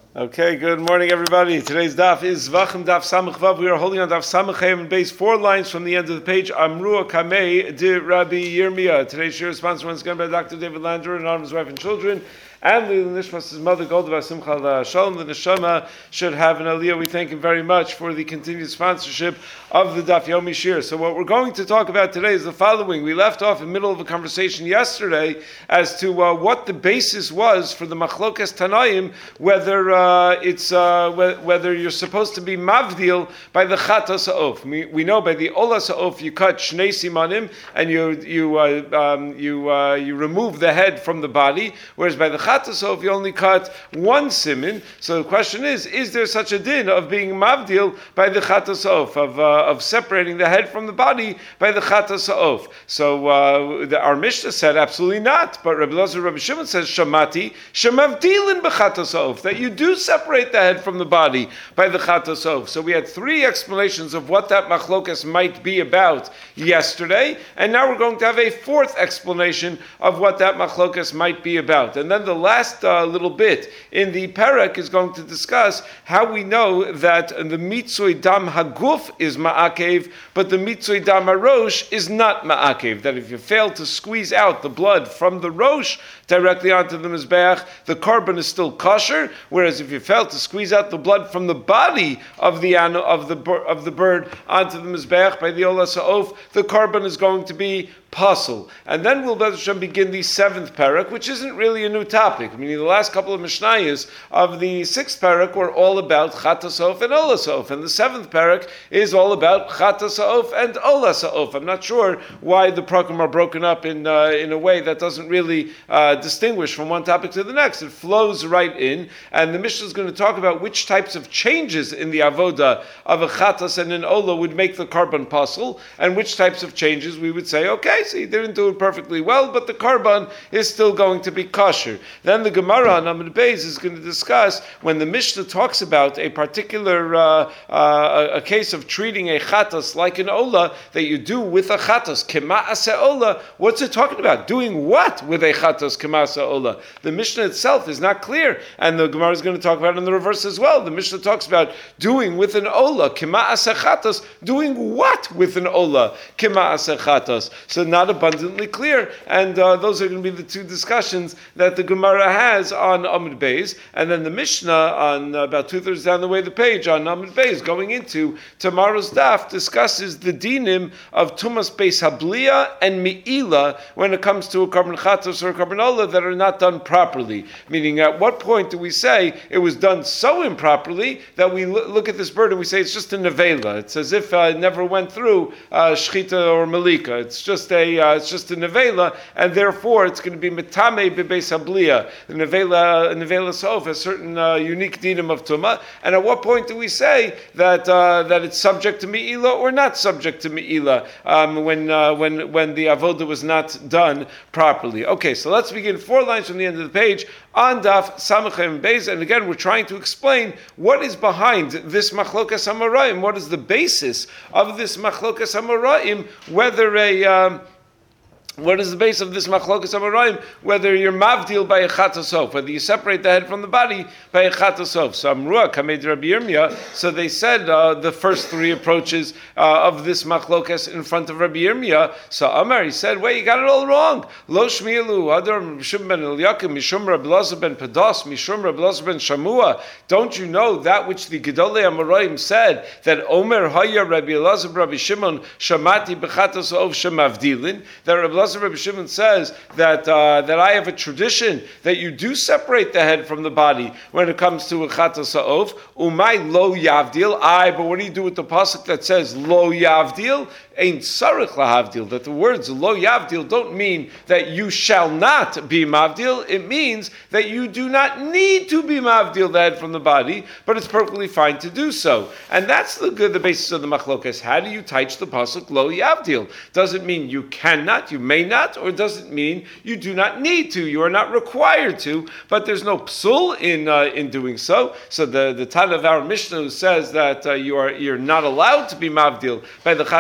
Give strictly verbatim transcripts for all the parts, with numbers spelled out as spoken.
Okay, good morning, everybody. Today's daf is Zvachim Daf Samach Vav. We are holding on Daf Samach Hayim and base four lines from the end of the page. Amru Kamei de Rabbi Yirmiyah. Today's shir sponsor once again by Doctor David Lander and his wife and children. And Lila Nishmas' mother, Golda Simcha Shalom. The Neshama should have an aliyah. We thank him very much for the continued sponsorship of the Daf Yomi Shir. So what we're going to talk about today is the following. We left off in the middle of a conversation yesterday as to uh, what the basis was for the Machlokas Tanaim, whether uh, it's uh, wh- whether you're supposed to be mavdil by the Chatas Ha'of. We, we know by the Olas Ha'of you cut Shnei Simanim and you you uh, um, you uh, you remove the head from the body, whereas by the Chatas Ha'of you only cut one simin. So the question is: is there such a din of being mavdil by the Chatas Ha'of, of uh, of separating the head from the body by the Chatas Ha'of? So uh, the, our Mishnah said absolutely not, but Rabbi Elazar, Rabbi Shimon says Shamati Shemavdilin b'Chatas Ha'of, that you do separate the head from the body by the Chatas Ha'of. So we had three explanations of what that machlokas might be about yesterday, and now we're going to have a fourth explanation of what that machlokas might be about. And then the last uh, little bit in the parak is going to discuss how we know that the mitzui dam haguf is ma'akev, but the mitzui dam harosh is not ma'akev. That if you fail to squeeze out the blood from the rosh directly onto the mizbeach, the korban is still kosher. Whereas if you fail to squeeze out the blood from the body of the of the of the bird onto the mizbeach by the olas ha'of, the korban is going to be puzzle. And then we'll begin the seventh parak, which isn't really a new topic. I mean, the last couple of mishnayos of the sixth parak were all about chatas ha'of and olas ha'of, and the seventh parak is all about chatas ha'of and olas ha'of. I'm not sure why the parakim are broken up in uh, in a way that doesn't really uh, distinguish from one topic to the next. It flows right in, and the Mishnah is going to talk about which types of changes in the avoda of a chatas and an ola would make the korban puzzle, and which types of changes we would say, okay, so he didn't do it perfectly well, but the korban is still going to be kosher. Then the Gemara on Amud Beis is going to discuss when the Mishnah talks about a particular uh, uh, a, a case of treating a chatas like an ola that you do with a chatas kema'ase ola. What's it talking about? Doing what with a chatas kema'ase ola? The Mishnah itself is not clear, and the Gemara is going to talk about it in the reverse as well. The Mishnah talks about doing with an ola kema'ase chatas. Doing what with an ola kema'ase chatas? So not abundantly clear, and uh, those are going to be the two discussions that the Gemara has on Amud Beis, and then the Mishnah on uh, about two thirds down the way the page on Amud Beis, going into tomorrow's daf, discusses the dinim of Tumas Beis Habliya and Me'ila when it comes to a korban chatos or a korban ola that are not done properly. Meaning, at what point do we say it was done so improperly that we lo- look at this bird and we say it's just a nevela? It's as if uh, it never went through uh, shchita or malika. It's just a uh, it's just a nevela, and therefore it's going to be metame bebeis habliya. The nevela nevela sof has certain uh, unique dinim of tuma. And at what point do we say that uh, that it's subject to meila or not subject to meila um, when uh, when when the avoda was not done properly? Okay, so let's begin four lines from the end of the page on daf samachem beis, and again we're trying to explain what is behind this machlokas hamarayim. What is the basis of this machlokas hamarayim? Whether a um, What is the base of this machlokas hamarayim? Whether you're mavdil by a chatas ha'of, whether you separate the head from the body by a chatas ha'of. So Amruah Kamei Rabbi Yirmiyah. So they said uh, the first three approaches uh, of this machlokas in front of Rabbi Yirmiyah. So Amar, he said, wait, you got it all wrong. Lo shmielu adar mishum ben Eliakim mishum Rabbi Elazar ben Pados mishum Rabbi Elazar ben Shamua. Don't you know that which the Gedolei Amarayim said, that Omer Haya Rabbi Elazar Rabbi Shimon Shamati b'chatas ha'of shemavdilin, that Rabbi Elazar Rabbi Shimon says that uh, that I have a tradition that you do separate the head from the body when it comes to a chatas ha'of. Umay lo yavdil. I. But what do you do with the pasuk that says lo yavdil? Ain't sarich lahavdil. That the words lo yavdil don't mean that you shall not be mavdil. It means that you do not need to be mavdil the head from the body, but it's perfectly fine to do so. And that's the good, the basis of the machlokas. How do you teach the pasuk lo yavdil? Does it mean you cannot, you may not, or does it mean you do not need to? You are not required to, but there's no psul in uh, in doing so. So the the Tana of our Mishnah says that uh, you are you're not allowed to be mavdil by the chatas ha'of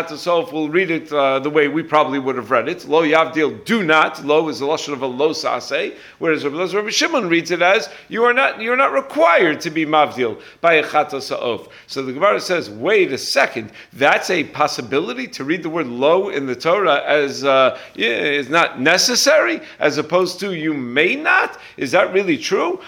Sa'of, we'll read it uh, the way we probably would have read it. Lo Yavdil, do not. Lo is the lashon of a lo saseh, whereas Rabbi Elazar Rabbi Shimon reads it as you are not you are not required to be mavdil by a chata sa'of. So the Gemara says, wait a second, that's a possibility to read the word lo in the Torah as uh, yeah, is not necessary, as opposed to you may not. Is that really true?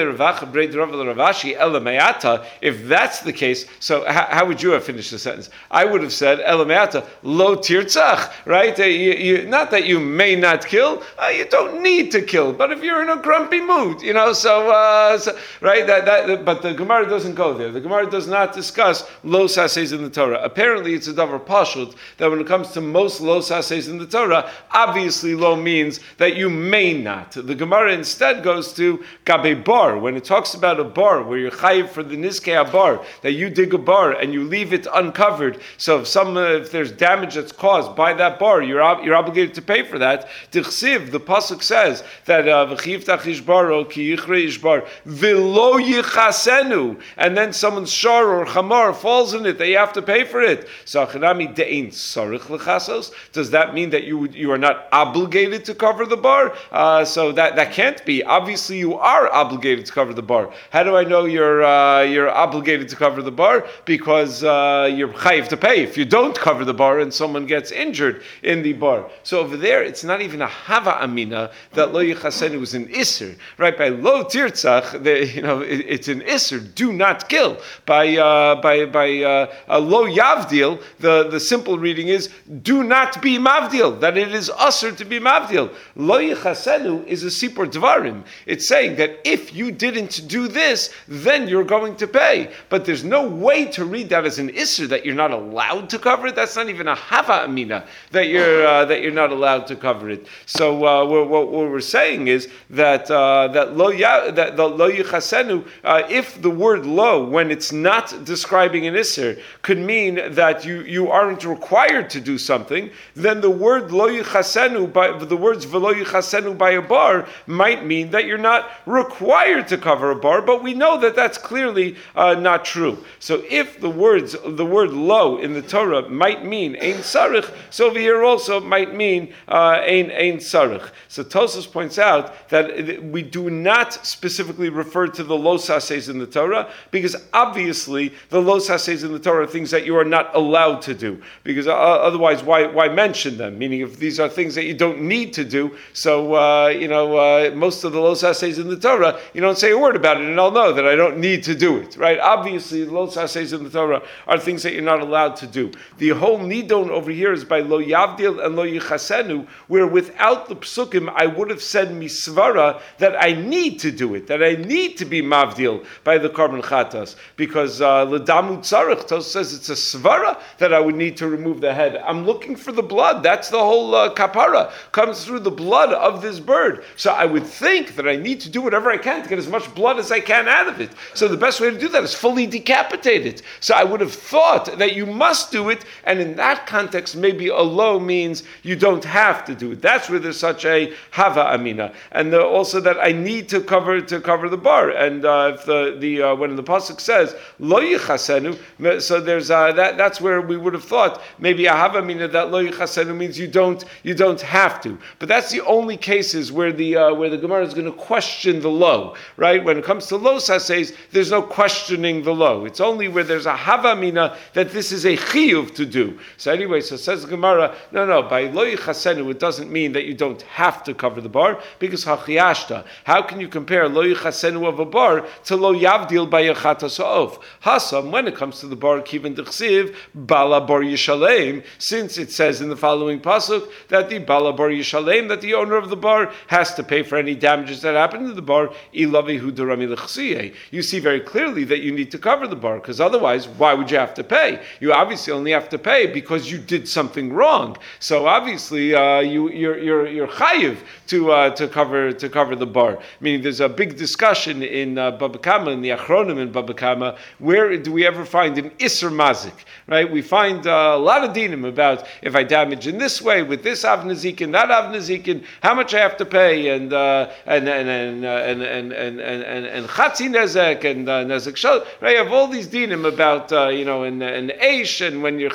If that's the case, so how, how would you have finished the sentence? I would have said elameata lo tirtzach, right? Uh, you, you, not that you may not kill, uh, you don't need to kill. But if you're in a grumpy mood, you know, so, uh, so right? That, that, but the Gemara doesn't go there. The Gemara does not discuss lo sases in the Torah. Apparently, it's a davar pashut that when it comes to most lo sases in the Torah, obviously lo means that you may not. The Gemara instead goes to gabe bar, when it talks about a bar where you're chayiv for the niskei bar, that you dig a bar and you leave it uncovered. So if some uh, if there's damage that's caused by that bar, you're ob- you're obligated to pay for that. Tichsiv, the pasuk says that v'chiftach ishbaro ki yichre ishbar v'lo yichasenu, and then someone's shar or chamar falls in it, they have to pay for it. So achanami de'ein sarich lechasos. Does that mean that you you are not obligated to cover the bar? Uh, so that that can't be. Obviously, you are obligated to cover the bar. How do I know you're uh, you're obligated to cover the bar? Because uh, you're chayiv to pay if you don't cover the bar and someone gets injured in the bar. So over there, it's not even a hava amina that lo yichasenu is an isser, right? By lo tirtzach, the, you know, it, it's an isser. Do not kill. By uh, by by uh, uh, lo yavdil, the the simple reading is do not be mavdil. That it is usher to be mavdil. Lo yichasenu is a sipur dvarim. It's saying that if you didn't do this, then you're going to pay. But there's no way to read that as an isser, that you're not allowed to cover it. That's not even a hava amina that you're uh, that you're not allowed to cover it. So uh, what, what we're saying is that uh, that lo ya, that the lo yichasenu, uh, if the word lo, when it's not describing an isser, could mean that you, you aren't required to do something, then the word lo yichasenu, by the words v'lo yichasenu by a bar, might mean that you're not required to cover a bar. But we know that that's clearly uh, not true. So if the words the word lo in the Torah might mean ein sarich, so over here also might mean uh, ein ein sarich. So Tosfos points out that we do not specifically refer to the lo sases in the Torah, because obviously the lo sases in the Torah are things that you are not allowed to do. Because uh, otherwise, why why mention them? Meaning, if these are things that you don't need to do, so uh, you know uh, most of the lo sases in the Torah, you don't say a word about it, and I'll know that I don't need to do it. Right? Obviously, the lo sases in the Torah are things that you're not allowed to do. The whole nidon over here is by lo yavdil and lo yichasenu, where without the psukim, I would have said misvara that I need to do it, that I need to be mavdil by the korban chatas, because ledamu tzarich, Tos says it's a svara that I would need to remove the head. I'm looking for the blood. That's the whole uh, kapara, comes through the blood of this bird. So I would think that I need to do whatever I can to get as much blood as I can out of it. So the best way to do that is fully decapitate it. So I would have thought that you must do it, and in that context, maybe a lo means you don't have to do it. That's where there's such a hava amina, and the, also that I need to cover to cover the bar. And uh, if the the uh, when the pasuk says lo yichasenu, so there's uh, that that's where we would have thought maybe a hava amina that lo yichasenu means you don't you don't have to. But that's the only cases where the uh, where the Gemara is going to question the lo. Right? When it comes to lo sases, there's no questioning the lo. It's only where there's a hava amina that this is a chiyuv to do. So anyway, so says the Gemara, no, no, by lo yichasenu, it doesn't mean that you don't have to cover the bar, because hachiyashta. How can you compare lo yichasenu of a bar to lo yavdil by a chata sa'of? Hasam, when it comes to the bar, kiven d'chsiv, bala bar yishalem, since it says in the following pasuk that the bala bar yishalem, that the owner of the bar has to pay for any damages that happen to the bar, ilavihu durami l'chsiyeh. You see very clearly that you need to cover the bar, because otherwise, why would you have to pay? You obviously only have to pay because you did something wrong. So obviously, uh, you, you're you're you're chayiv to uh, to cover to cover the bar. Meaning, there's a big discussion in uh, Baba Kama, in the Achronim in Baba Kama, where do we ever find an isser mazik? Right? We find uh, a lot of dinim about if I damage in this way with this avnezikin, that avnezikin, how much I have to pay, and uh, and and and uh, and and and and and chatzi nezek and uh, nezek shal. Right? You have all these dinim about uh, you know in in eish, and when you're chayiv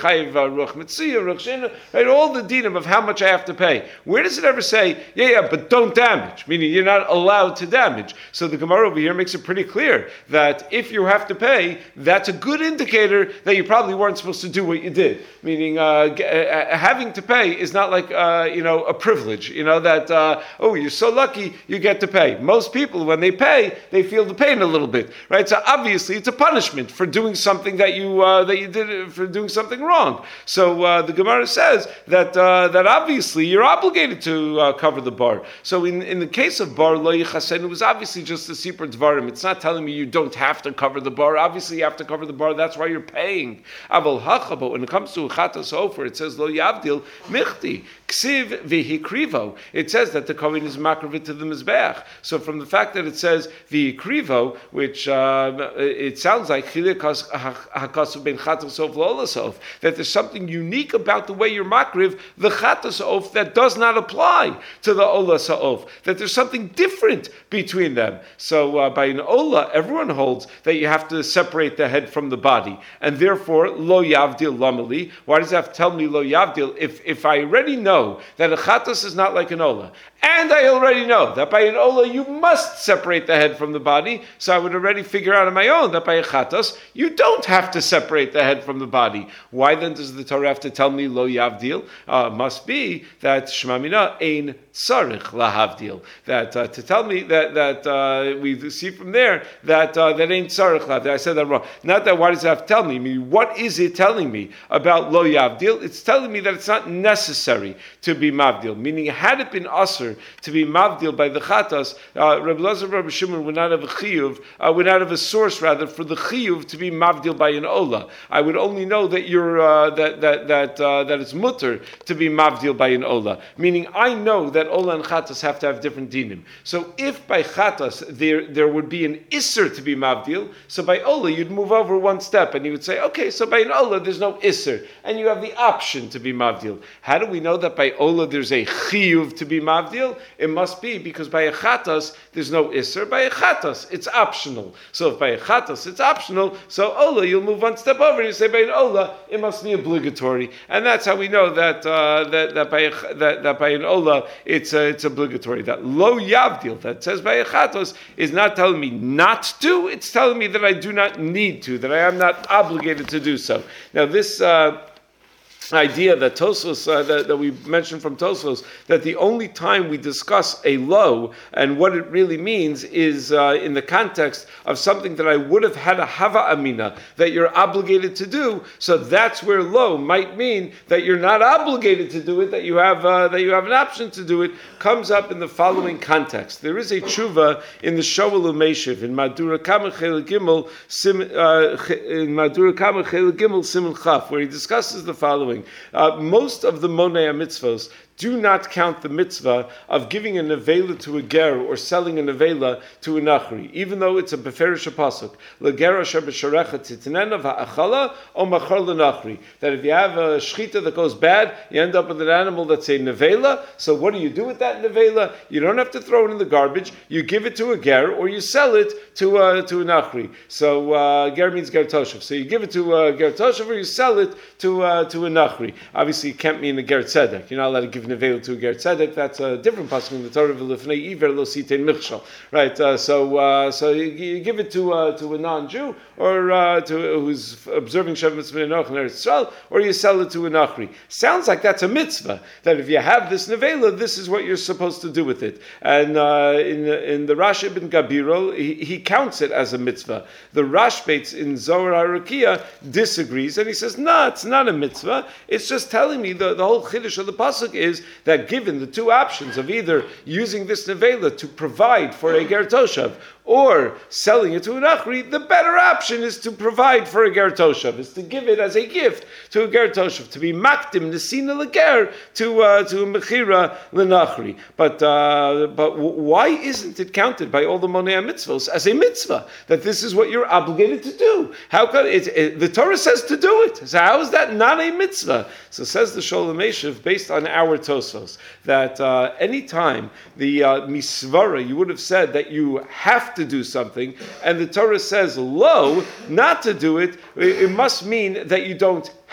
ruach mitziyah, ruach shena, right? All the dinim of how much I have to pay. Where does it ever say, yeah, yeah, but don't damage? Meaning you're not allowed to damage. So the Gemara over here makes it pretty clear that if you have to pay, that's a good indicator that you probably weren't supposed to do what you did. Meaning uh, g- uh, having to pay is not like uh, you know a privilege. You know that uh, oh, you're so lucky you get to pay. Most people, when they pay, they feel the pain a little bit, right? So obviously it's a punishment for doing something that you uh, that you did for doing something wrong. So uh, the Gemara says that uh, that obviously you're obligated to uh, cover the bar. So in, in the case of bar lo yichasen, it was obviously just the sipur dvarim. It's not telling me you don't have to cover the bar. Obviously you have to cover the bar. That's why you're paying. Aval hacha, but when it comes to chatas ofer, it says lo yavdil michti ksiv vihikrivo. It says that the kohen is makravit to the mizbeach. So from the fact that it says vihikrivo, which uh, it sounds like chilik hakasav ben chatas of lolasov, that there's something unique about the way you're makriv the chatas of that does not apply to the ola sa'of. That there's something different between them. So uh, by an ola, everyone holds that you have to separate the head from the body, and therefore lo yavdil lamali. Why does it have to tell me lo yavdil? If if I already know that a chatas is not like an ola, and I already know that by an ola you must separate the head from the body, so I would already figure out on my own that by a chatas you don't have to separate the head from the body. Why then does the Torah have to tell me lo yavdil? Uh, must be that Shema Mina ein sarich lahavdil. That uh, to tell me that that uh, we see from there that uh, that ain't sarich lahavdil. I said that wrong. Not that. Why does it have to tell me? I mean, what is it telling me about lo yavdil? It's telling me that it's not necessary to be mavdil. Meaning, had it been usher to be mavdil by the chatas, uh, Rabbi Lazar, Rabbi Shimon would not have a chiyuv, uh, would not have a source rather for the chiyuv to be mavdil by an ola. I would only know that you're uh, that that that uh, that it's mutter to be mavdil by an ola. Meaning, I know that ola and chatas have to have different dinim. So if by chatas there there would be an isser to be mavdil, so by ola you'd move over one step and you would say, okay, so by an ola there's no isser, and you have the option to be mavdil. How do we know that by ola there's a chiyuv to be mavdil? It must be because by a chatas there's no isser. By a chatas it's optional. So if by a chatas it's optional, so ola you'll move one step over and you say by an ola it must be obligatory, and that's how we know that uh, that that by a, that, that by an ola it's uh, it's obligatory. That lo yavdil that says by a chatos is not telling me not to. It's telling me that I do not need to, that I am not obligated to do so. Now this uh, idea that Tosfos, uh, that, that we mentioned from Tosfos, that the only time we discuss a lo and what it really means is uh, in the context of something that I would have had a hava amina, that you're obligated to do. So that's where lo might mean that you're not obligated to do it, that you have uh, that you have an option to do it, comes up in the following context. There is a tshuva in the Shoel Umeshiv in Madura Kama Chel Gimel Sim in Madura Kama Chel Gimel Simon Chaf, where he discusses the following. Uh, most of the Monei mitzvos do not count the mitzvah of giving a nevela to a ger or selling a nevela to a nachri, even though it's a beferish pasuk. Leger asher b'sharecha titnena va'achala o machar lenachri. That if you have a shchita that goes bad, you end up with an animal that's a nevela. So what do you do with that nevela? You don't have to throw it in the garbage. You give it to a ger or you sell it to uh, to a nachri. So uh, ger means ger toshav. So you give it to a ger toshav or you sell it to uh, to a nachri. Obviously, you can't mean a ger tzedek. You're not allowed to give nevel to ger tzedek. That's a different pasuk in the Torah. V'lefnei iver lo sitein michshal. Right. Uh, so uh, so you, you give it to uh, to a non-Jew or uh, to who's observing Shev Mitzvah Enoch in Eretz Yisrael, or you sell it to a nachri. Sounds like that's a mitzvah. That if you have this nevela, this is what you're supposed to do with it. And uh, in in the Rash ibn Gabiro, he, he counts it as a mitzvah. The Rashbates in Zohar HaRakia disagrees, and he says, no, it's not a mitzvah. It's just telling me the, the whole chiddush of the pasuk is that given the two options of either using this nevela to provide for a ger toshav or selling it to an achri, the better option is to provide for a ger toshav, is to give it as a gift to a ger toshav, to be makdim nesina leger to uh, to a mechira lenachri. But uh, but why isn't it counted by all the monei mitzvos as a mitzvah, that this is what you're obligated to do? How come it, it, the Torah says to do it? So how is that not a mitzvah? So says the Sholem Eshev, based on our Tosfos, that uh, any time the uh, misvara, you would have said that you have to do something, and the Torah says lo, not to do it, it must mean that you don't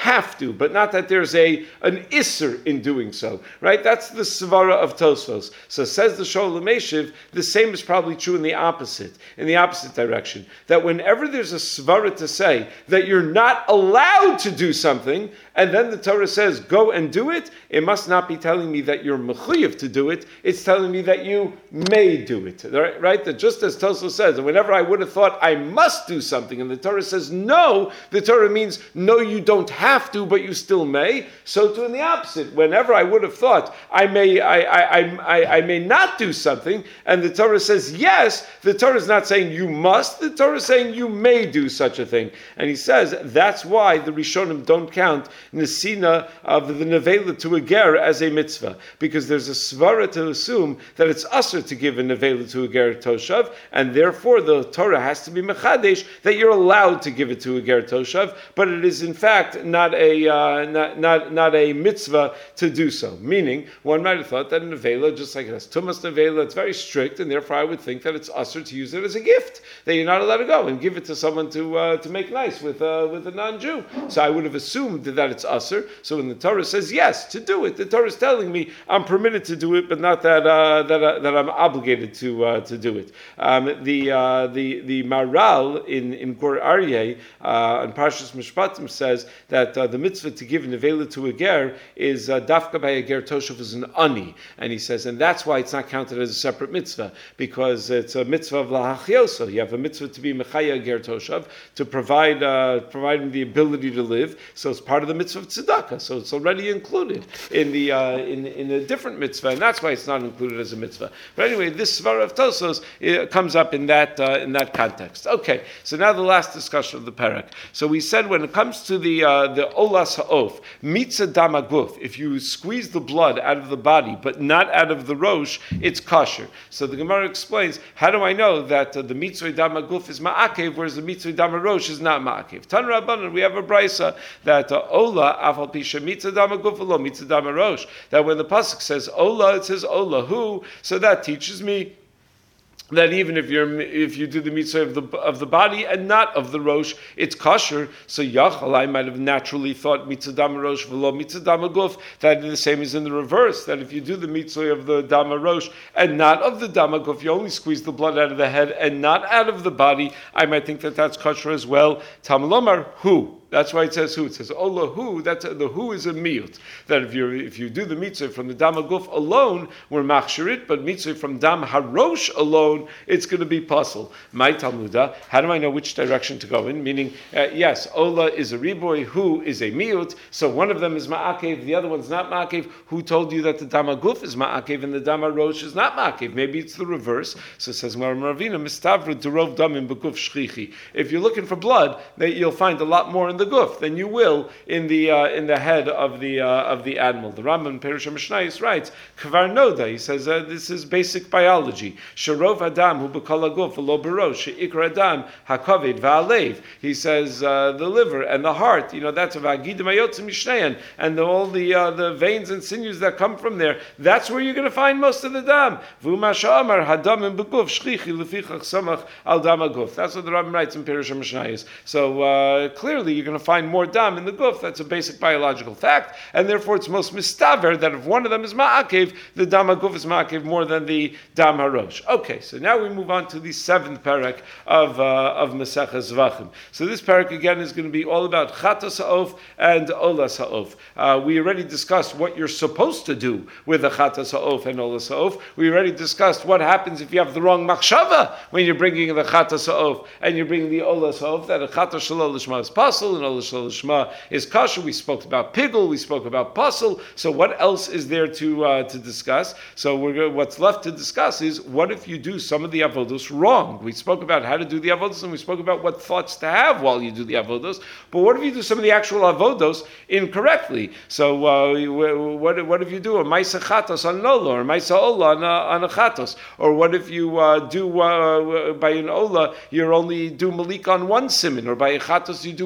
have to, but not that there's a an isser in doing so, right? That's the svara of Tosfos. So says the Sholem Eshiv, the same is probably true in the opposite, in the opposite direction. That whenever there's a svara to say that you're not allowed to do something, and then the Torah says, go and do it, it must not be telling me that you're mechuyev to do it, it's telling me that you may do it, right? right? That just as Tosfos says, that whenever I would have thought I must do something, and the Torah says no, the Torah means no, you don't have to, but you still may. So too in the opposite, whenever I would have thought I may, I, I, I, I may not do something, and the Torah says yes, the Torah is not saying you must, the Torah is saying you may do such a thing. And he says that's why the Rishonim don't count Nesina of the Nevela to a ger as a mitzvah, because there's a svara to assume that it's usher to give a Nevela to a ger toshav, and therefore the Torah has to be mechadesh that you're allowed to give it to a ger toshav, but it is in fact not a uh, not, not not a mitzvah to do so. Meaning, one might have thought that a Nevela, just like it has Tumas Nevela, it's very strict, and therefore I would think that it's usher to use it as a gift, that you're not allowed to go and give it to someone to uh, to make nice with uh, with a non-Jew. So I would have assumed that it's usher. So when the Torah says yes to do it, the Torah is telling me I'm permitted to do it, but not that uh, that uh, that I'm obligated to uh, to do it. Um, the uh, the the Maral in in Gur Aryeh uh, in Parshas Mishpatim says that uh, the mitzvah to give nevela to a ger is uh, dafka by a ger toshav is an ani, and he says, and that's why it's not counted as a separate mitzvah, because it's a mitzvah of lahachioso. You have a mitzvah to be mechaya ger toshav, to provide uh, provide him the ability to live. So it's part of the mitzvah of tzedakah. So it's already included in the uh, in in a different mitzvah, and that's why it's not included as a mitzvah. But anyway, this svara of Tosos it comes up in that uh, in that context. Okay, so now the last discussion of the parak. So we said when it comes to the uh, the olas ha'of mitzah damaguf, if you squeeze the blood out of the body but not out of the rosh, it's kosher. So the Gemara explains, how do I know that uh, the mitzvah damaguf is ma'akev, whereas the mitzvah damarosh is not ma'akev? Tan Rabbanan, we have a brisa that uh, ola afal pisha mitzvah damaguf lo mitzvah damarosh. That when the pasuk says ola, it says ola who. So that teaches me that even if you're if you do the mitzvah of the of the body and not of the rosh, it's kosher. So Yachal, I might have naturally thought mitzvah dama rosh v'lo mitzvah dama guf. That the same is in the reverse. That if you do the mitzvah of the dama rosh and not of the dama guf, you only squeeze the blood out of the head and not out of the body. I might think that that's kosher as well. Talmud Lomar who. That's why it says who. It says ola who. That's the who is a miut. That if you if you do the mitzvah from the dam haguf alone, we're machshirit, but mitzvah from dam harosh alone, it's going to be puzzle. My Talmuda. How do I know which direction to go in? Meaning, uh, yes, ola is a riboy, who is a miut. So one of them is ma'akev, the other one's not ma'akev. Who told you that the dam haguf is ma'akev and the dam harosh is not ma'akev? Maybe it's the reverse. So it says Maravina mistavra derov damim beguf shchichi. If you're looking for blood, that you'll find a lot more in the the guf than you will in the uh, in the head of the uh, of the animal. The Rambam Perush HaMishnayos writes, Kvar Noda, he says uh, this is basic biology. Sharov Adam hu b'kol haguf v'lo b'rosh, she'ikra Adam hakaved v'alev. He says uh, the liver and the heart, you know, that's v'agidim hayotzim mishneyan, and the, all the uh, the veins and sinews that come from there. That's where you're going to find most of the dam. V'umasha amar hadam in b'guf shchichi lefichach samach al dam haguf. That's what the Rambam writes in Perush HaMishnayos. So uh, clearly you're going to find more dam in the guf. That's a basic biological fact, and therefore it's most mistaver that if one of them is ma'akev, the dam haguf is ma'akev more than the dam harosh. Okay, so now we move on to the seventh parak of uh, of Maseches Zvachim. So this parak again is going to be all about chatas ha'of and olas ha'of. Uh, we already discussed what you're supposed to do with a chatas ha'of and olas ha'of. We already discussed what happens if you have the wrong machshava when you're bringing the chatas ha'of and you're bringing the olas ha'of, that a chatas shalol lishma is pasul and olas shalol lishma is kasher. We spoke about pigul, we spoke about pasul. So what else is there to uh, to discuss? So we're going, what's left to discuss is what if you do some of the avodos wrong? We spoke about how to do the avodos and we spoke about what thoughts to have while you do the avodos. But what if you do some of the actual avodos incorrectly? So uh, what what if you do a maisa chatos on an ola or maisa ola on a, on a chatos? Or what if you uh, do uh, by an ola you're only do malik on one siman, or by a chatos you do malika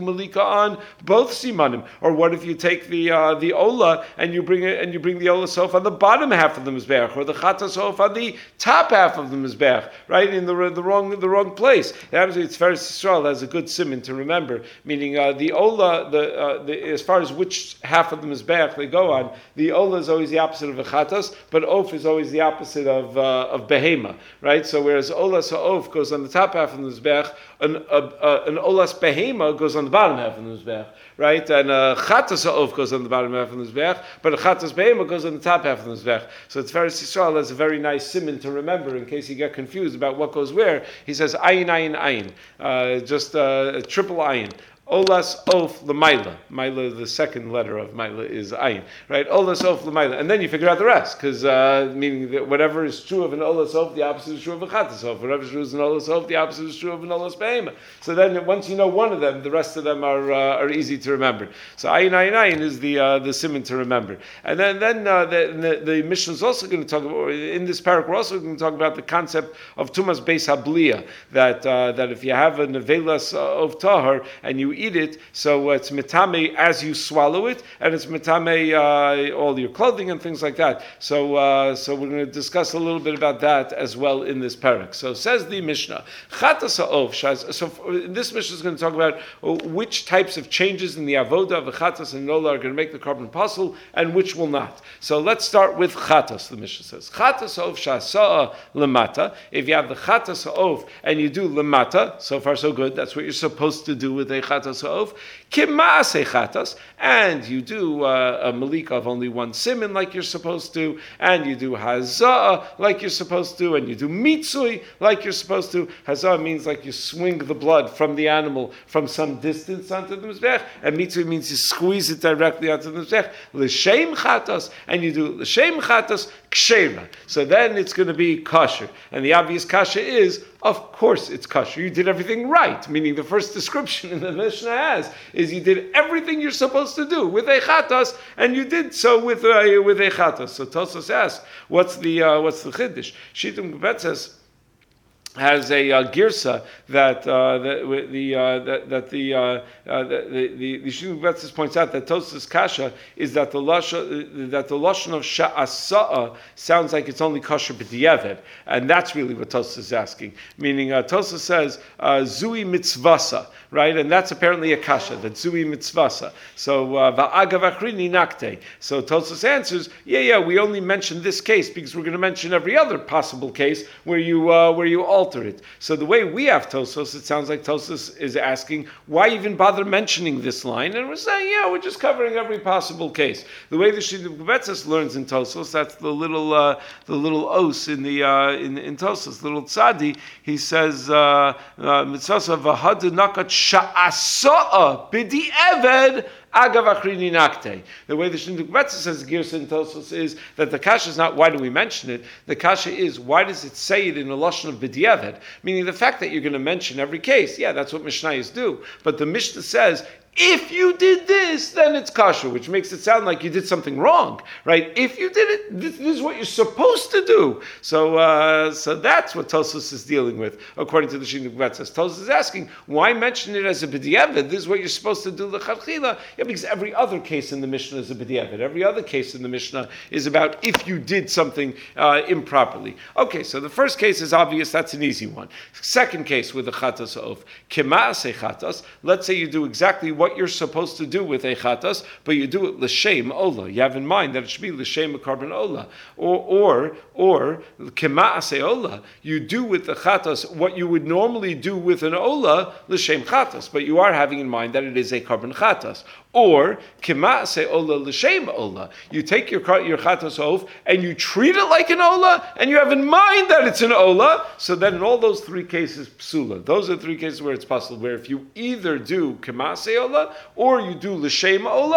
on both simanim? Or what if you take the uh, the ola and you bring it and you bring the ola sof on the bottom half of the mizbeach, or the chata sof on the top half of the mizbeach, right in the the wrong the wrong place? Actually, it's Feres Yisrael has a good siman to remember, meaning uh, the ola, the, uh, the as far as which half of the mizbeach they go on, the ola is always the opposite of a chatas, but of is always the opposite of uh, of behema, right? So whereas ola sa'of goes on the top half of the mizbeach, an uh, uh, an olas behema goes on the bottom half of the mizbeach, right? And a chatas sa'of goes on the bottom half of the mizbeach, but a chatas behema goes on the top half of the mizbeach. So it's Feres Yisrael has a very nice siman to remember in case you get confused about what goes where. He says ayin ayin ayin, uh, just uh, a triple ayin. Olas of Lamaila. Maila, the second letter of Maila is Ayin, right? Olas of Lamaila. And then you figure out the rest, because uh, meaning that whatever is true of an Olas of, the opposite is true of a Chatas of. Whatever is true of an Olas of, the opposite is true of an Olas Behema. So then once you know one of them, the rest of them are uh, are easy to remember. So Ayin Ayin Ayin is the uh, the siman to remember. And then then uh, the, the, the Mishnah is also going to talk about, in this parak, we're also going to talk about the concept of Tumas Beis Habliya, that uh, that if you have a Nevelas of Tahar and you eat it, so it's mitame as you swallow it, and it's mitame uh, all your clothing and things like that. So, uh, so we're going to discuss a little bit about that as well in this parak. So says the Mishnah, Chatas ha'ov. So this Mishnah is going to talk about which types of changes in the avoda of the Chatas and Nola are going to make the carbon possible, and which will not. So let's start with Chatas. The Mishnah says, Chatas ha'ov sha'asa'a lemata. If you have the Chatas ha'ov and you do lemata, so far so good. That's what you're supposed to do with a Chatas ha'ov. Kimase chatas, and you do uh, a malika of only one siman like you're supposed to, and you do hazah like you're supposed to, and you do mitzui like you're supposed to. Hazah means like you swing the blood from the animal from some distance onto the mizbech, and mitzui means you squeeze it directly onto the mizbech. L'shem chatas, and you do l'shem chatas kshera. So then it's going to be kosher, and the obvious kasha is, of course it's kosher. You did everything right, meaning the first description in the Mishnah has is you did everything you're supposed to do with a chatas, and you did so with a, with a chatas. So Tosfos asks, what's the uh, what's the chiddush? Shittim Gebetzes has a uh, girsa that uh, the the uh, that, that the uh, uh, the the, the Shittim Gebetzes points out that Tosfos kasha is that the lashon that the lashon of sha'asa'a sounds like it's only kosher b'diavad, and that's really what Tosfos is asking. Meaning, uh, Tosfos says uh, zui mitzvasa, right, and that's apparently a kasha, that zui mitzvasa. So va'agav achrini nakte. So Tosfos answers, yeah, yeah, we only mention this case because we're going to mention every other possible case where you uh, where you alter it. So the way we have Tosfos, it sounds like Tosfos is asking, why even bother mentioning this line? And we're saying, yeah, we're just covering every possible case. The way the Shittim Gebetzes learns in Tosfos, that's the little uh, the little os in the uh, in in Tosfos, little tzadi. He says, mitzvasa v'hadu nakat sha'asa'a b'di eved agav achrini nakte. The way the Shittim Gebetzes says Girsa in Tosfos is that the kasha is not why do we mention it. The kasha is why does it say it in a lashon of b'diavad? Meaning the fact that you're going to mention every case. Yeah, that's what Mishnayos do. But the Mishnah says, if you did this, then it's kosher, which makes it sound like you did something wrong, right? If you did it, this, this is what you're supposed to do. So, uh, so that's what Tosfos is dealing with, according to the Shittim Gebetzes. Tosfos is asking, why mention it as a b'diavad? This is what you're supposed to do l'chadchila. Yeah, because every other case in the Mishnah is a b'diavad. Every other case in the Mishnah is about if you did something uh, improperly. Okay, so the first case is obvious. That's an easy one. Second case with the chatas of kema'aseh chatas. Let's say you do exactly what what you're supposed to do with a chatas, but you do it l'shem ola. You have in mind that it should be l'shem a carbon ola, or or or kema'aseh ola. You do with the chatas what you would normally do with an ola l'shem chatas, but you are having in mind that it is a carbon chatas. Or kema'aseh ola l'shem ola. You take your your chatas off and you treat it like an ola, and you have in mind that it's an ola. So then in all those three cases, psula. Those are three cases where it's possible. Where if you either do kema'aseh ola, or you do l'shem ola,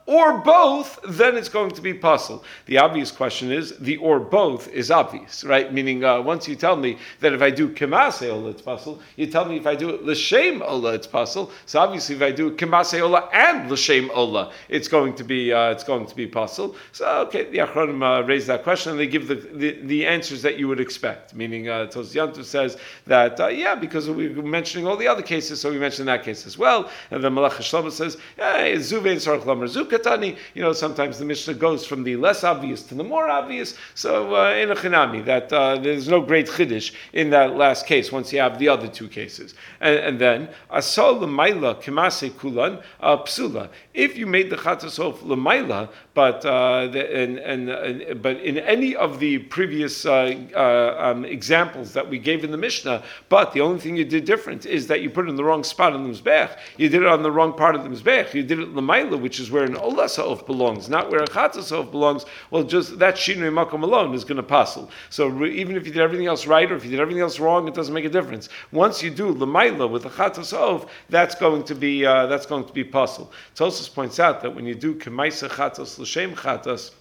or both, then it's going to be puzzle. The obvious question is, the or both is obvious, right? Meaning, uh, once you tell me that if I do Kimase Ola, it's puzzle, you tell me if I do it L'Shem Ola, it's puzzle. So obviously, if I do Kimase Ola and L'Shem Ola, it's going to be uh, it's going to be puzzle. So, okay, the Achronim uh, raise that question, and they give the, the, the answers that you would expect. Meaning, uh, Tos Yantu says that, uh, yeah, because we were mentioning all the other cases, so we mentioned that case as well. And the Malach Shlomo says, hey, Zuvein Sarach Lamar Zukatani. You know, sometimes the Mishnah goes from the less obvious to the more obvious. So, uh, in a Chinami, that uh, there's no great Chiddush in that last case once you have the other two cases. And, and then, Asal L'mayla Kimase Kulan Psula. If you made the Chatas of L'mayla, but uh, the, and, and, and but in any of the previous uh, uh, um, examples that we gave in the Mishnah, but the only thing you did different is that you put it in the wrong spot in the Mizbech. You did it on the wrong part of the Mizbech. You did it L'mayla, which is where an Ola Sa'of belongs, not where a Chatas Sa'of belongs. Well, just that Shinui Makom alone is going to passel. So re, even if you did everything else right or if you did everything else wrong, it doesn't make a difference. Once you do L'mayla with the Chatas Sa'of, that's going to be uh, that's going to be passel. Tosos points out that when you do Kemaisa Chatas L'Shem Chatas,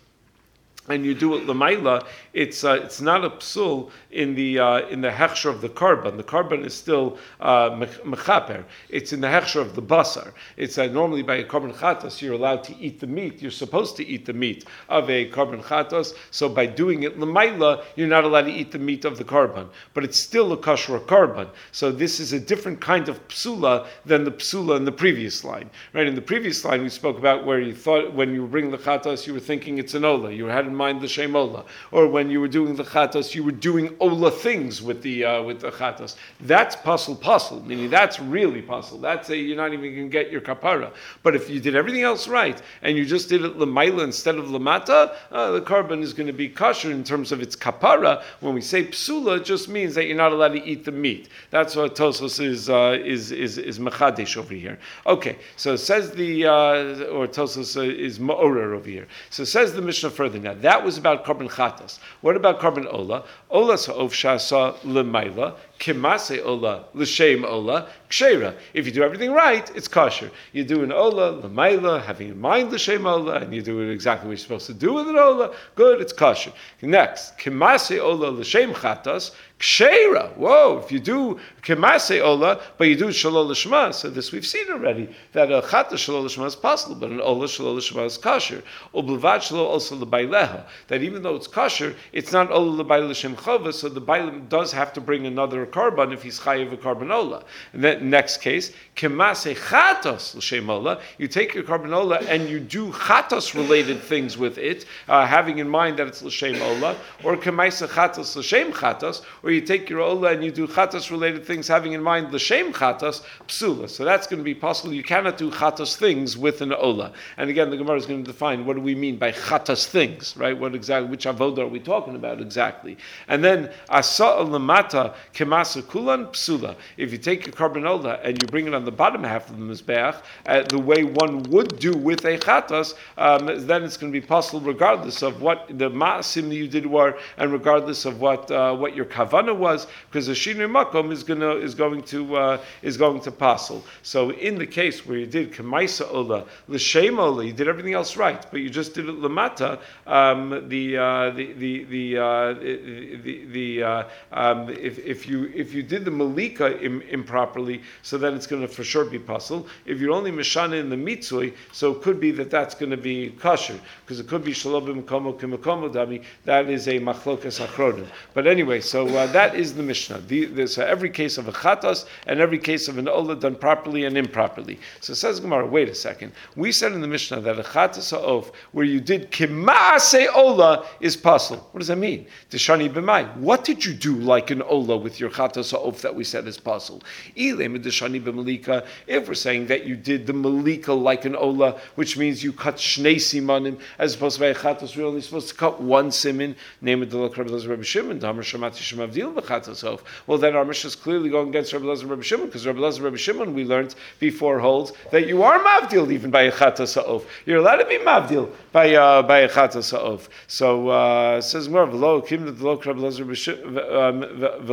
and you do it l'mayla, it's uh, it's not a psul in the uh, in the hechsher of the carbon. The carbon is still uh, mechaper. It's in the hechsher of the basar. It's uh, normally by a carbon chatos you're allowed to eat the meat. You're supposed to eat the meat of a carbon chatos. So by doing it l'mayla, you're not allowed to eat the meat of the carbon. But it's still a kosher carbon. So this is a different kind of psula than the psula in the previous line. Right? In the previous line we spoke about where you thought when you bring the chatos you were thinking it's an ola. You had in mind the Shem Ola, or when you were doing the Chatos, you were doing Ola things with the uh, with the Chatos. That's puzzle puzzle, meaning that's really puzzle. That's a, you're not even going to get your kapara. But if you did everything else right and you just did it lemaila instead of lamata, uh, the carbon is going to be kosher in terms of its kapara. When we say psula, it just means that you're not allowed to eat the meat. That's what Tosos is uh, is is is machadish over here. Okay, so it says the uh, or Tosos uh, is ma'orer over here. So it says the Mishnah further now. That was about carbon chatas. What about carbon ola? Ola sa'ov shasa l'mayla, kimase ola, l'shem ola, kshera. If you do everything right, it's kosher. You do an ola, l'mayla, having in mind l'shem ola, and you do it exactly what you're supposed to do with an ola, good, it's kosher. Next, kimase ola, l'shem chatas, kshera. Whoa, if you do kimase ola, but you do shalol l'shma, so this we've seen already, that a chata shalol l'shma is possible, but an ola shalol l'shma is kosher. Ublevad shalol also l'bayleha, that even though it's kosher, it's not ola l'bayl l'shem chova, so the baylim does have to bring another carbon if he's chayiv a carbon ola. And then next case, kimase chatos l'shem ola, you take your carbon ola and you do chatos related things with it, uh, having in mind that it's l'shem ola, or kimase chatos l'shem chatos, or you take your ola and you do chatos related things having in mind l'shem chatos, psula. So that's going to be possible. You cannot do chatos things with an ola. And again, the Gemara is going to define what do we mean by chatos things, right? What exactly, which avodah are we talking about exactly? And then asa lamata kemasa kulan psula. If you take your carbon ola and you bring it on the bottom half of the mizbeach, uh, the way one would do with a chatos, um, then it's going to be possible regardless of what the ma'asim that you did were, and regardless of what uh, what your kavana was, because the shinui makom is going to is going to uh, is going to passel. So in the case where you did kemaisa ola l'shem ola, you did everything else right, but you just did it lamata. Um, the, uh, the the the uh, the the uh, um, if if you if you did the malika im, improperly, so then it's going to for sure be passel. If you're only mishana in the mitzui, so it could be that that's going to be kosher, because it could be shalom b'makomo k'makomo dami. That is a machlokas achronim. But anyway, so uh, that is the Mishnah. The, the, so every case of a chatas and every case of an ola done properly and improperly. So it says Gemara, wait a second. We said in the Mishnah that a chatas ha'of, where you did kimase ola, is pasul. What does that mean? Deshani b'mai. What did you do like an ola with your chatas ha'of that we said is pasul? Ilem deshani b'malika. If we're saying that you did the malika like an ola, which means you cut shnei simanim, as opposed to by a chatas, we're only supposed to cut one siman. Name it the Rabbi Elazar Rabbi Shimon. Damar shamati shemavdil b'chatas ha'of. Well, then our Mishnah is clearly going against Rabbi Elazar Rabbi Shimon, because Rabbi Elazar Rabbi Shimon, we learned before, holds that you are mavdil even by a chatas ha'of. You're allowed to be mavdil by uh, by a chatas ha'of. So uh, says more v'lo kim the v'lo Rabbi Elazar v'lo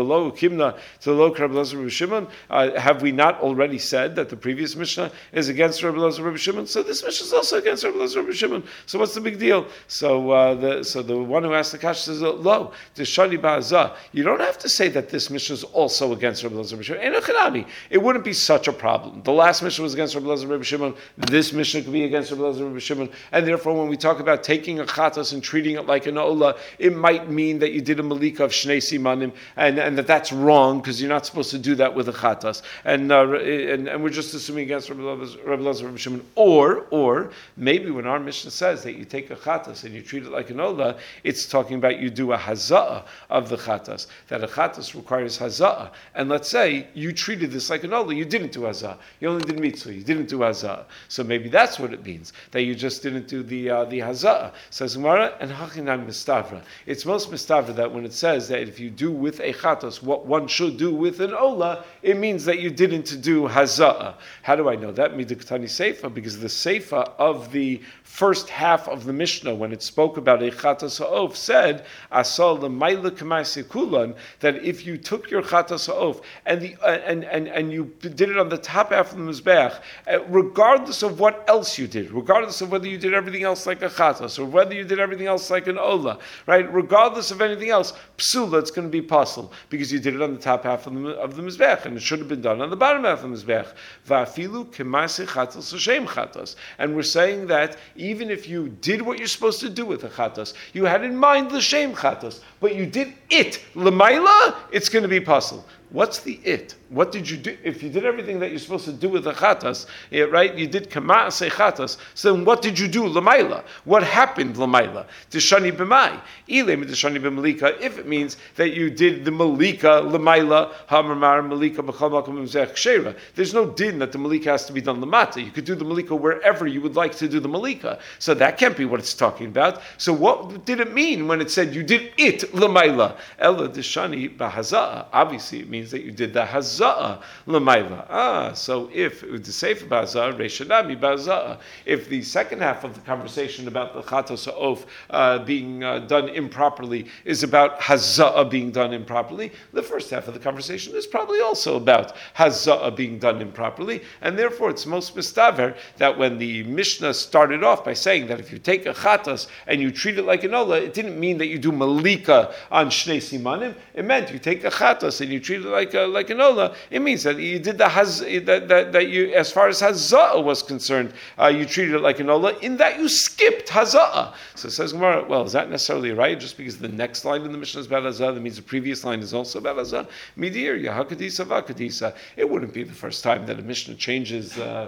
Kimna to the low Rabbi Elazar Rabbi Shimon. Uh, have we not already said that the previous Mishnah is against Rabbi Elazar Rabbi Shimon? So this Mishnah is also against Rabbi Elazar Rabbi Shimon. So what's the big deal? So uh, the so the one who asked the kasha says, "Lo, Shani Ba'azah." You don't have to say that this Mishnah is also against Rabbi Elazar Rabbi Shimon. It wouldn't be such a problem. The last Mishnah was against Rabbi Elazar Rabbi Shimon. This Mishnah could be against Rabbi Elazar Rabbi Shimon, and therefore, when we talk about taking a chatas and treating it like an ola, it might mean that you did a malika of shnei simanim, and, and that that's wrong because you're not supposed to do that with a chatas, and uh, and, and we're just assuming against Rabbi Elazar Rabbi Shimon. Or or maybe when our Mishnah says that you take a chatas and you treat it like an ola, it's talking about you do a haza'ah of the chatas, that a chatas requires haza'ah, and let's say you treated this like an ola, you didn't do haza'ah, you only did mitzvah, you didn't do haza'ah, so maybe that's what it means, that you just didn't do the uh, the haza'ah. Says Gemara, and hachinam mistavra. It's most mistavra that when it says that if you do with a chatos what one should do with an ola, it means that you didn't do haza'ah. How do I know that? Midiktani seifa, because the seifa of the first half of the Mishnah, when it spoke about a chatas ha'of, said asal l'mayla k'maaseh kulan, that if you took your chatas ha'of and the uh, and, and and you did it on the top half of the mizbeach, uh, regardless of what else you did, regardless of whether you did everything else like a chatas or whether you did everything else like an ola, right? Regardless of anything else, psula, it's going to be puzzle because you did it on the top half of the, of the mizbeach, and it should have been done on the bottom half of the mizbeach. Va'afilu k'maaseh chatas l'shem chatas, and we're saying that even if you did what you're supposed to do with a chatas, you had in mind l'shem chatas, but you did it l'mayla, it's going to be puzzle. What's the it? What did you do? If you did everything that you're supposed to do with the chatas, yeah, right? You did kama'aseh chatas. So then what did you do? L'mayla. What happened? L'mayla. Tishani b'mai. Ilem tishani b'malika. If it means that you did the malika l'mayla, hamar malika b'chal makom mizbeach kshera. There's no din that the malika has to be done l'mata. You could do the malika wherever you would like to do the malika. So that can't be what it's talking about. So what did it mean when it said you did it l'mayla? Ella tishani b'haza'ah. Obviously it means that you did the haza'ah l'mayla. Ah, so if the sefer b'haza'ah, reishanami b'haza'ah, if the second half of the conversation about the chatos ha'of uh, being uh, done improperly is about haza'ah being done improperly, the first half of the conversation is probably also about haza'ah being done improperly, and therefore it's most mistaver that when the Mishnah started off by saying that if you take a chatas and you treat it like an ola, it didn't mean that you do malika on shnei simanim. It meant you take a chatas and you treat it like a, like an ola. It means that you did the haz, that, that, that you, as far as haza'ah was concerned, uh, you treated it like an ola, in that you skipped haza'ah. So it says Gemara, well, is that necessarily right? Just because the next line in the Mishnah is about haza'ah, that means the previous line is also about haza'ah? Midir, yahakadisa vakadisa. It wouldn't be the first time that a Mishnah changes Uh,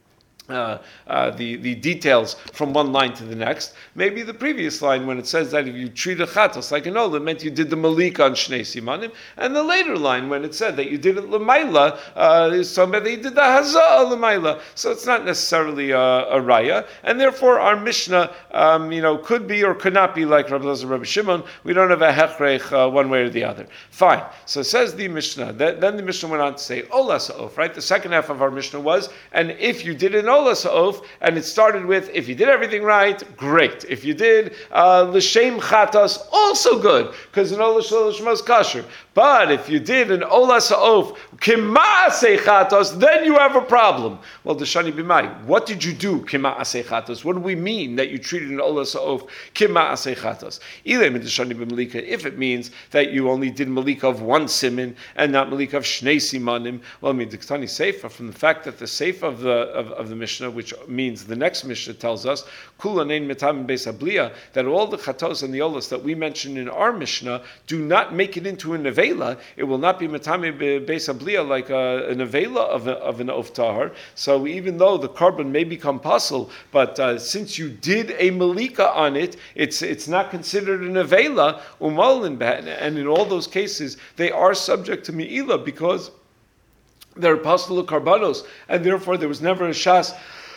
Uh, uh, the, the details from one line to the next. Maybe the previous line, when it says that if you treat a chatas like an ola, it meant you did the malika on shnei simanim, and the later line, when it said that you did it l'mayla, uh, is talking about that you did the haza'ah l'mayla. So it's not necessarily a, a raya, and therefore our Mishnah, um, you know, could be or could not be like Rabbi Elazar Rabbi Shimon. We don't have a hechrech uh, one way or the other. Fine. So it says the Mishnah. That, then the Mishnah went on to say ola sa'of. Right. The second half of our Mishnah was, and if you did an ola sa'of, and it started with, if you did everything right, great. If you did l'shem chatas, also good, because an ola shloshma is kosher. But if you did an ola sa'of kima'aseh chatas, then you have a problem. Well, Deshani b'mai, what did you do kima'aseh chatas? What do we mean that you treated an ola sa'of kima'aseh chatas? Ilem Deshani b'malika, if it means that you only did malika of one siman and not malika of shnei simanim, well, I mean, Diktani seifa, from the fact that the seifa of the of, of the Mishnah, which means the next Mishnah tells us kula nein metam beis habliya, that all the chatos and the olas that we mentioned in our Mishnah do not make it into a nevela. It will not be metame beis habliya like a, a nevela of, a, of an of tahar. So even though the carbon may become puzzle, but uh, since you did a malika on it, it's it's not considered a nevela umalin, and in all those cases they are subject to meila because they're apostle karbanos, and therefore there was never a shas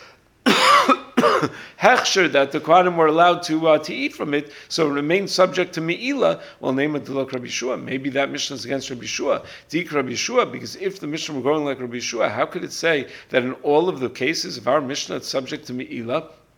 hechsher that the Kohanim were allowed to uh, to eat from it, so it remains subject to meila. Well, name it like Rabbi Yeshua. Maybe that Mishnah is against Rabbi Yeshua. Dik Rabbi Yeshua, because if the Mishnah were going like Rabbi Yeshua, how could it say that in all of the cases of our Mishnah it's subject to meila?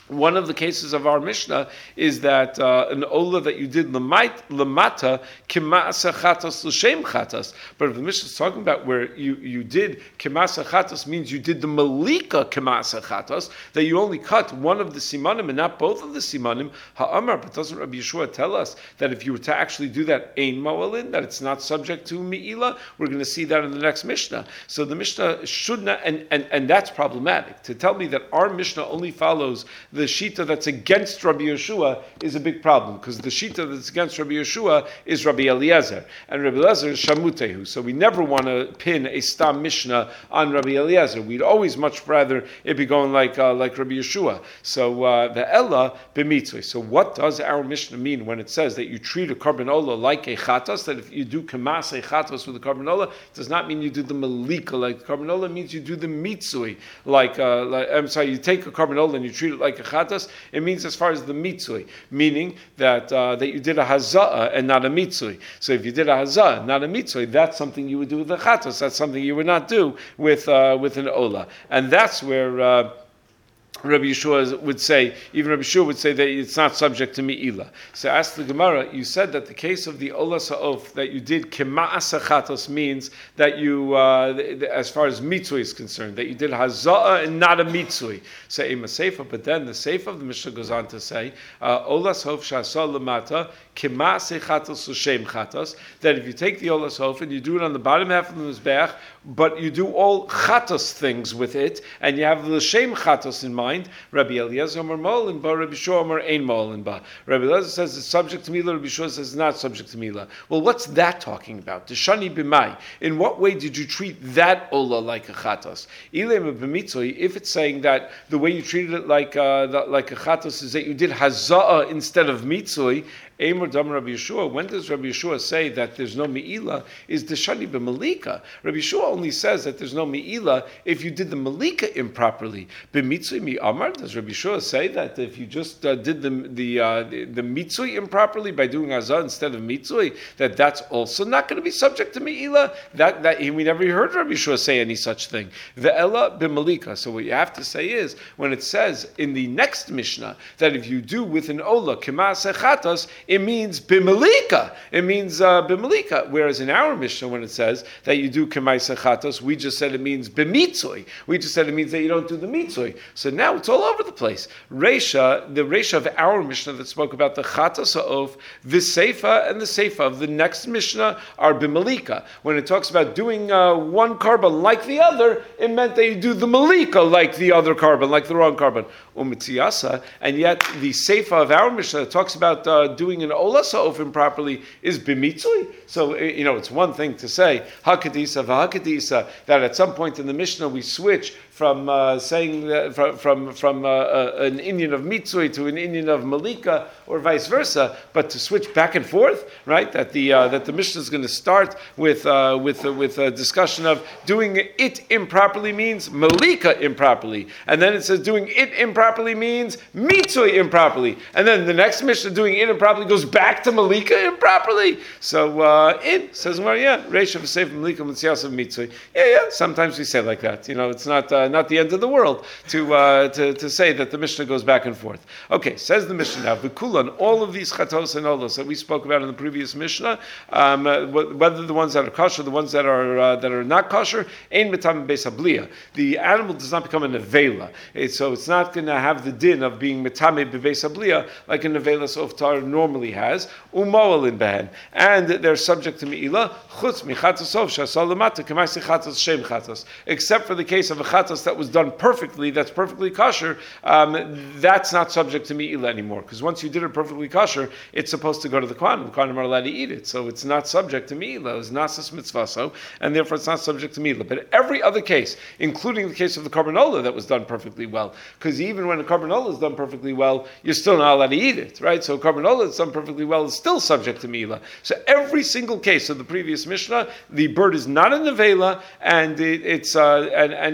One of the cases of our Mishnah is that uh, an ola that you did lemata kimasa chatas l'shem chatas. But if the Mishnah is talking about where you, you did kimasa chatas means you did the malika kimasa chatas, that you only cut one of the simanim and not both of the simanim. Ha'amar, but doesn't Rabbi Yeshua tell us that if you were to actually do that ein ma'alin, that it's not subject to mi'ila? We're going to see that in the next Mishnah. So the Mishnah should not, and, and, and that's problematic. To tell me that our Mishnah only follows the shita that's against Rabbi Yeshua is a big problem, because the shita that's against Rabbi Yeshua is Rabbi Eliezer, and Rabbi Eliezer is Shamutehu. So we never want to pin a stam Mishnah on Rabbi Eliezer. We'd always much rather it be going like uh, like Rabbi Yeshua. So uh, the Ella b'mitzvah. So what does our Mishnah mean when it says that you treat a korban olah like a chatas? That if you do kamas a chatas with a korban olah, it does not mean you do the malika like the korban olah. It means you do the mitzvah like, uh, like I'm sorry, you take a korban olah and you treat it like a chatas. It means as far as the mitzvah, meaning that uh, that you did a haza'ah and not a mitzvah. So if you did a haza'ah, not a mitzvah, that's something you would do with a chatos. That's something you would not do with uh, with an olah, and that's where Uh, Rabbi Yeshua would say, even Rabbi Yeshua would say that it's not subject to mi'ila. So ask the Gemara, you said that the case of the olah sa'of, that you did kema'as chatos, means that you, uh, as far as mitzvah is concerned, that you did haza'ah and not a mitzvah. Say ema seifa, but then the seifa of the Mishnah goes on to say, olah sa'of sha'asa lamata, kema'as chatos l'shem chatos, that if you take the olah sa'of and you do it on the bottom half of the mizbeach, but you do all chatos things with it, and you have the l'shem chatos in mind, Rabbi Eliezer Omer Molin Ba, Rabbi Yeshua Omer Ein Molin Ba. Rabbi Eliezer says it's subject to Mila, Rabbi Yeshua says it's not subject to Mila. Well, what's that talking about? The Shani B'mai. In what way did you treat that Ola like a Chatos? Ilem B'mitzvah, if it's saying that the way you treated it like, uh, the, like a Chatos is that you did Haza'ah instead of Mitzvah, Eimer Dam Rabbi Yeshua. When does Rabbi Yeshua say that there's no Me'ila? Is the Shani B'malika. Rabbi Yeshua only says that there's no Me'ila if you did the Malika improperly. B'mitzvah mi'amar, does Rabbi Yeshua say that if you just uh, did the the, uh, the the mitzvah improperly by doing azah instead of mitzvah, that that's also not going to be subject to Me'ila? That, that we never heard Rabbi Yeshua say any such thing. Ve'ela b'malika. So what you have to say is, when it says in the next Mishnah that if you do with an olah k'ma'aseh chatas, it means b'malika. It means uh, b'malika. Whereas in our Mishnah, when it says that you do k'ma'aseh chatas, we just said it means b'mitzvah. We just said it means that you don't do the mitzvah. So now it's all over the place. Reisha, the Reisha of our Mishnah that spoke about the chatas ha'of, the seifa and the seifa of the next Mishnah are b'malika. When it talks about doing uh, one carbon like the other, it meant that you do the malika like the other carbon, like the wrong carbon. Umitziyasa, and yet the seifa of our Mishnah that talks about uh, doing an olah sa'of improperly is b'mitzvah. So, you know, it's one thing to say hakadisa v'hakadisa, that at some point in the Mishnah we switch from uh, saying that, from from, from uh, uh, an Indian of mitzvah to an Indian of malika, or vice versa. But to switch back and forth, right? That the uh, that the Mishnah is going to start with uh, with uh, with a discussion of doing it improperly means malika improperly, and then it says doing it improperly means mitzvah improperly, and then the next Mishnah doing it improperly goes back to malika improperly. So uh, it says, well, yeah, reisha v'seif malika mitzvah mitzvah. Yeah, yeah. Sometimes we say like that. You know, it's not. Uh, not the end of the world to, uh, to to say that the Mishnah goes back and forth. Okay, says the Mishnah now, v'kulan, all of these chatos and olos that we spoke about in the previous Mishnah, um, whether the ones that are kosher, the ones that are uh, that are not kosher, ein mitam beis habliya. The animal does not become a nevela, it, so it's not going to have the din of being mitame bebeis habliya like a nevela softar normally has. Umoalin behen, and they're subject to meila chutz michatasov shasalamata k'maisi chatos shem chatos, except for the case of a chatos that was done perfectly, that's perfectly kosher, um, that's not subject to me'ila anymore. Because once you did it perfectly kosher, it's supposed to go to the Kohanim. The Kohanim are allowed to eat it. So it's not subject to me'ila. It's nasas mitzvaso, and therefore it's not subject to me'ila. But every other case, including the case of the korban olah that was done perfectly well, because even when a korban olah is done perfectly well, you're still not allowed to eat it, right? So a korban olah that's done perfectly well is still subject to me'ila. So every single case of the previous Mishnah, the bird is not a nevela, and it, it's uh, and, and, and it is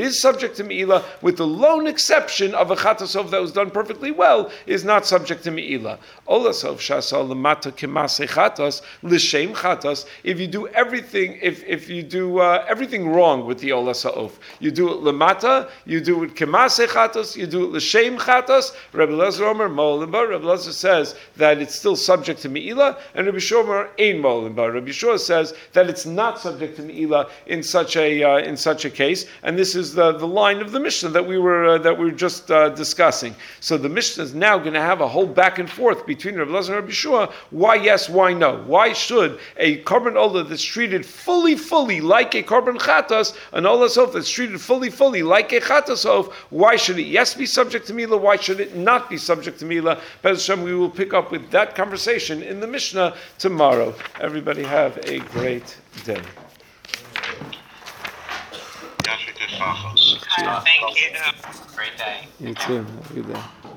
is subject to Me'ilah, with the lone exception of a chatasov that was done perfectly well, is not subject to Me'ilah. Olasov shasal lemata kemase chatas l'shem chatas. If you do everything, if if you do uh, everything wrong with the olasov, you do it lemata, you do it kemase chatas, you do it l'shem chatas. Rabbi Elazar Omer mo'olimba. Rabbi Elazar says that it's still subject to Me'ilah, and Rabbi Shomer ein mo'olimba. Rabbi Shua says that it's not subject to Me'ilah in such a uh, in such a case, and this is the, the line of the Mishnah that we were uh, that we were just uh, discussing. So the Mishnah is now going to have a whole back and forth between Rabbi Elazar and Rabbi Shua. Why yes, why no? Why should a korban olah that's treated fully, fully like a korban chatas, an olah sof that's treated fully, fully like a chatas sof, why should it yes be subject to Me'ilah? Why should it not be subject to Me'ilah? Be'ez Hashem, we will pick up with that conversation in the Mishnah tomorrow. Everybody have a great day. Thank you. Great day. You too. Have a good day.